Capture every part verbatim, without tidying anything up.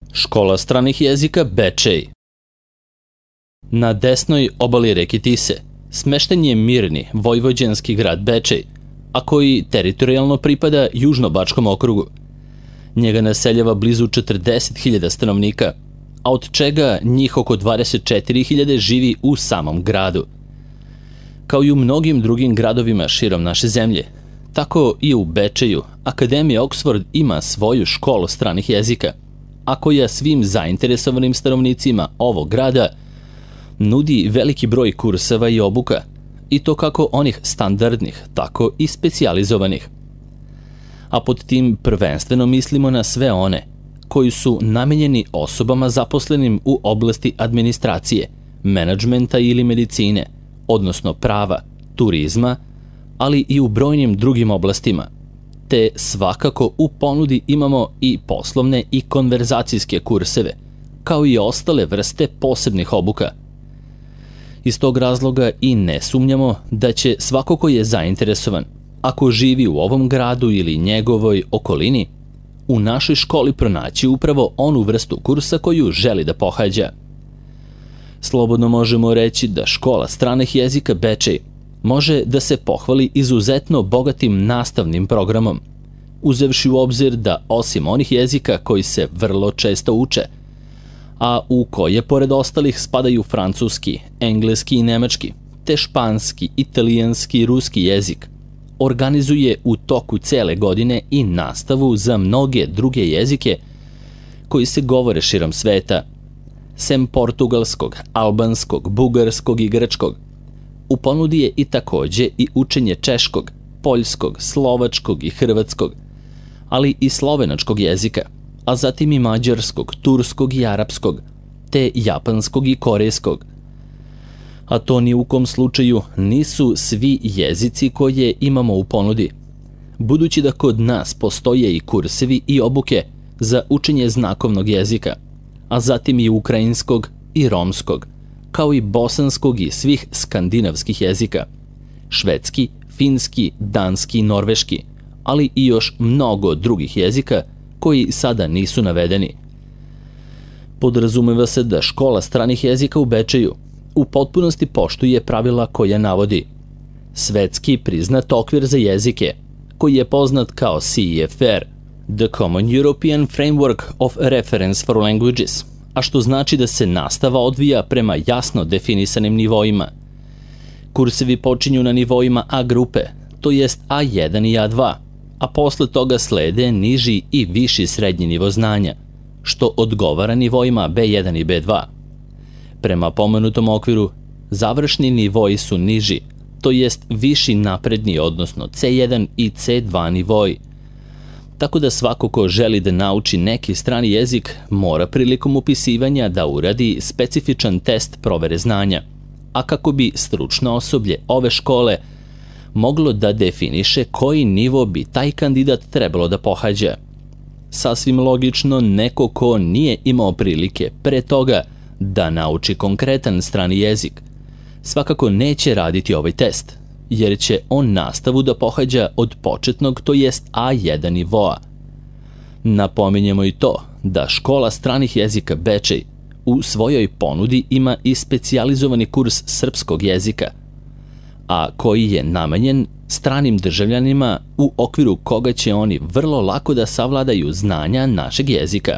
Škola stranih jezika Bečej. Na desnoj obali reke Tise smešten je mirni vojvođanski grad Bečej, a koji teritorijalno pripada Južnobačkom okrugu. Njega naseljava blizu četrdeset hiljada stanovnika, a od čega njih oko dvadeset četiri hiljade živi u samom gradu. Kao i u mnogim drugim gradovima širom naše zemlje, tako i u Bečeju Akademija Oxford ima svoju školu stranih jezika, a koja svim zainteresovanim stanovnicima ovog grada nudi veliki broj kurseva i obuka, i to kako onih standardnih, tako i specijalizovanih. A pod tim prvenstveno mislimo na sve one koji su namenjeni osobama zaposlenim u oblasti administracije, menadžmenta ili medicine, odnosno prava, turizma, ali i u brojnim drugim oblastima. Te svakako u ponudi imamo i poslovne i konverzacijske kurseve, kao i ostale vrste posebnih obuka. Iz tog razloga i ne sumnjamo da će svako ko je zainteresovan, ako živi u ovom gradu ili njegovoj okolini, u našoj školi pronaći upravo onu vrstu kursa koju želi da pohađa. Slobodno možemo reći da škola stranih jezika Bečej može da se pohvali izuzetno bogatim nastavnim programom, uzevši u obzir da osim onih jezika koji se vrlo često uče, a u koje pored ostalih spadaju francuski, engleski i nemački, te španski, italijanski i ruski jezik, organizuje u toku cele godine i nastavu za mnoge druge jezike koji se govore širom sveta, sem portugalskog, albanskog, bugarskog i grčkog. U ponudi je i takođe i učenje češkog, poljskog, slovačkog i hrvatskog, ali i slovenačkog jezika, a zatim i mađarskog, turskog i arapskog, te japanskog i korejskog. A to ni u kom slučaju nisu svi jezici koje imamo u ponudi, budući da kod nas postoje i kursevi i obuke za učenje znakovnog jezika, a zatim i ukrajinskog i romskog, kao i bosanskog i svih skandinavskih jezika, švedski, finski, danski i norveški, ali i još mnogo drugih jezika koji sada nisu navedeni. Podrazumeva se da škola stranih jezika u Bečeju u potpunosti poštuje pravila koja navodi svetski priznat okvir za jezike, koji je poznat kao C E F R, The Common European Framework of Reference for Languages, a što znači da se nastava odvija prema jasno definisanim nivoima. Kursevi počinju na nivoima A grupe, to jest A jedan i A dva, a posle toga slede niži i viši srednji nivo znanja, što odgovara nivoima B jedan i B dva. Prema pomenutom okviru, završni nivoji su niži, to jest viši napredni, odnosno C jedan i C dva nivoji. Tako da svako ko želi da nauči neki strani jezik mora prilikom upisivanja da uradi specifičan test provere znanja, a kako bi stručno osoblje ove škole moglo da definiše koji nivo bi taj kandidat trebalo da pohađa. Sasvim logično, neko ko nije imao prilike pre toga da nauči konkretan strani jezik, svakako neće raditi ovaj test, jer će on nastavu da pohađa od početnog, to jest A jedan nivoa. Napominjemo i to da škola stranih jezika Bečej u svojoj ponudi ima i specijalizovani kurs srpskog jezika, a koji je namenjen stranim državljanima u okviru koga će oni vrlo lako da savladaju znanja našeg jezika.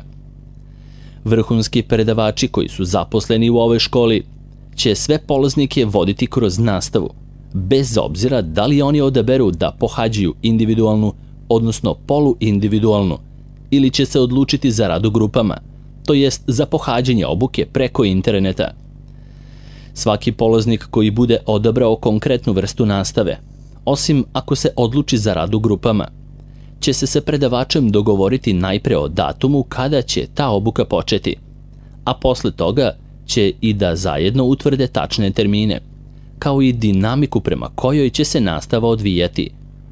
Vrhunski predavači koji su zaposleni u ovoj školi će sve polaznike voditi kroz nastavu, bez obzira da li oni odaberu da pohađaju individualnu, odnosno poluindividualnu, ili će se odlučiti za rad u grupama, to jest za pohađanje obuke preko interneta. Svaki polaznik koji bude odabrao konkretnu vrstu nastave, osim ako se odluči za rad u grupama, će se sa predavačem dogovoriti najpre o datumu kada će ta obuka početi, a posle toga će i da zajedno utvrde tačne termine, kao i dinamiku prema kojoj će se nastava odvijati.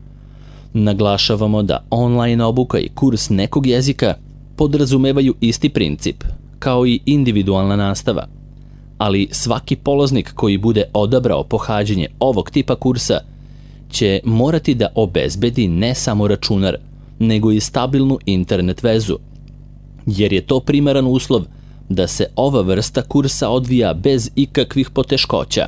Naglašavamo da online obuka i kurs nekog jezika podrazumevaju isti princip, kao i individualna nastava, ali svaki polaznik koji bude odabrao pohađanje ovog tipa kursa će morati da obezbedi ne samo računar, nego i stabilnu internet vezu. jer je to primaran uslov da se ova vrsta kursa odvija bez ikakvih poteškoća.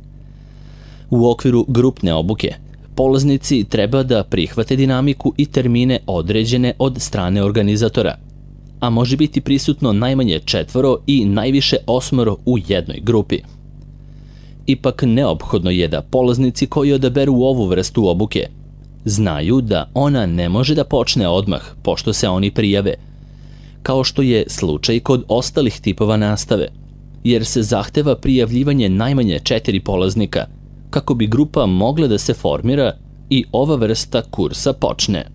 U okviru grupne obuke, polaznici treba da prihvate dinamiku i termine određene od strane organizatora, a može biti prisutno najmanje četvoro i najviše osmoro u jednoj grupi. Ipak neophodno je da polaznici koji odaberu ovu vrstu obuke znaju da ona ne može da počne odmah pošto se oni prijave, kao što je slučaj kod ostalih tipova nastave, jer se zahteva prijavljivanje najmanje četiri polaznika kako bi grupa mogla da se formira i ova vrsta kursa počne.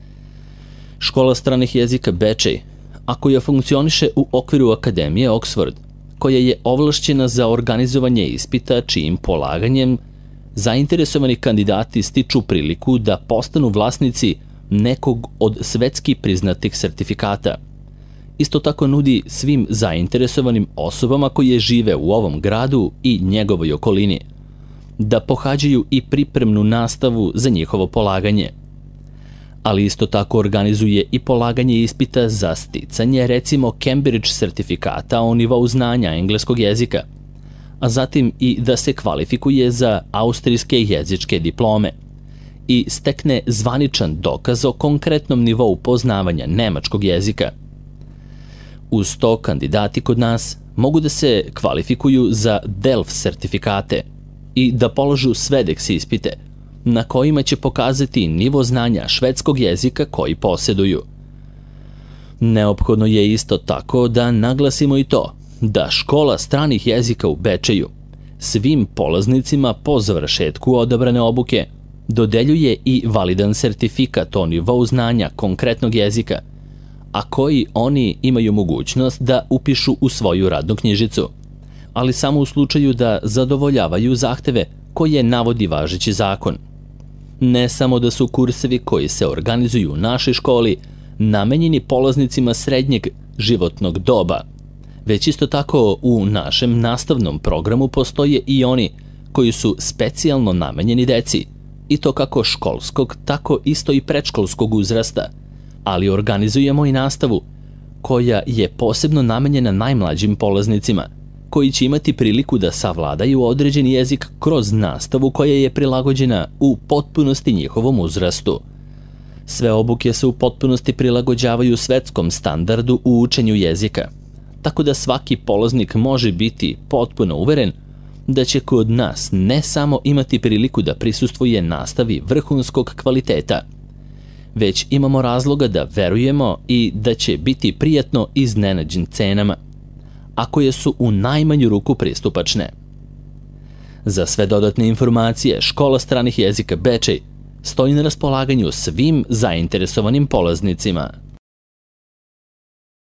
Škola stranih jezika Bečej, a koja funkcioniše u okviru Akademije Oxford, koja je ovlašćena za organizovanje ispita čijim polaganjem zainteresovani kandidati stiču priliku da postanu vlasnici nekog od svetski priznatih sertifikata. Isto tako nudi svim zainteresovanim osobama koje žive u ovom gradu i njegovoj okolini da pohađaju i pripremnu nastavu za njihovo polaganje. Ali isto tako organizuje i polaganje ispita za sticanje recimo Cambridge sertifikata o nivou znanja engleskog jezika, a zatim i da se kvalifikuje za austrijske jezičke diplome i stekne zvaničan dokaz o konkretnom nivou poznavanja nemačkog jezika. Uz to kandidati kod nas mogu da se kvalifikuju za Delft sertifikate i da polažu Svedex ispite, na kojima će pokazati nivo znanja švedskog jezika koji posjeduju. Neophodno je isto tako da naglasimo i to da škola stranih jezika u Bečeju svim polaznicima po završetku odabrane obuke dodeljuje i validan sertifikat o nivou znanja konkretnog jezika, a koji oni imaju mogućnost da upišu u svoju radnu knjižicu, ali samo u slučaju da zadovoljavaju zahteve koje navodi važeći zakon. Ne samo da su kursevi koji se organizuju u našoj školi namenjeni polaznicima srednjeg životnog doba, već isto tako u našem nastavnom programu postoje i oni koji su specijalno namenjeni deci, i to kako školskog, tako isto i predškolskog uzrasta, ali organizujemo i nastavu koja je posebno namenjena najmlađim polaznicima, koji će imati priliku da savladaju određeni jezik kroz nastavu koja je prilagođena u potpunosti njihovom uzrastu. Sve obuke se u potpunosti prilagođavaju svetskom standardu u učenju jezika, tako da svaki polaznik može biti potpuno uveren da će kod nas ne samo imati priliku da prisustvuje nastavi vrhunskog kvaliteta, već imamo razloga da verujemo i da će biti prijatno iznenađen cenama, a koje su u najmanju ruku pristupačne. Za sve dodatne informacije, Škola stranih jezika Bečej stoji na raspolaganju svim zainteresovanim polaznicima